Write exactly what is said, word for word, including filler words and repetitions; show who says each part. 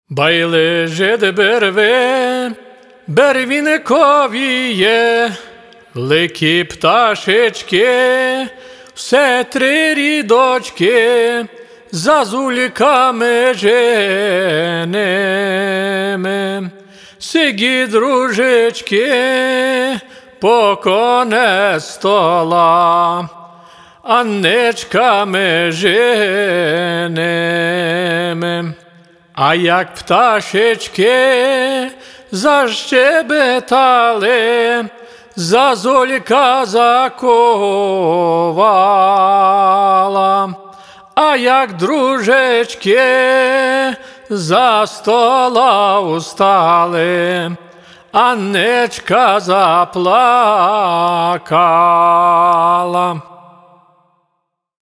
Speaker 1: Байлеже де берве, бервіниковіє, лики пташечки, все три рідочки, зазульками женими. Сигі, дружечки, по конець стола, Аннечками женими. А як пташечки защебетали, зазулька заковала. А як дружечки за стола устали, Аннечка заплакала.